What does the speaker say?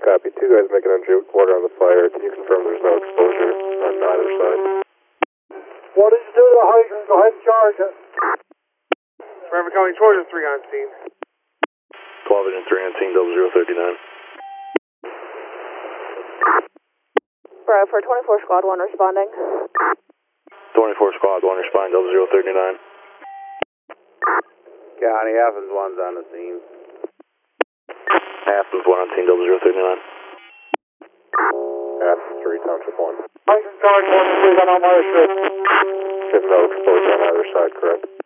Copy. 2 guys making a report on the fire. Can you confirm there's no exposure on either side? What did you do to the hydrant? Go ahead and charge it. Forever County Trojan 3 on scene. 12 and 3 on scene, 0039. Bravo for 24 Squad 1 responding. 24 squad 1 respond 0039. County Athens 1's on the scene. Athens 1 on scene 0039. Athens 3 Township 1. Hydrant charge 1 is on my shift. There's no exposure on either side, correct?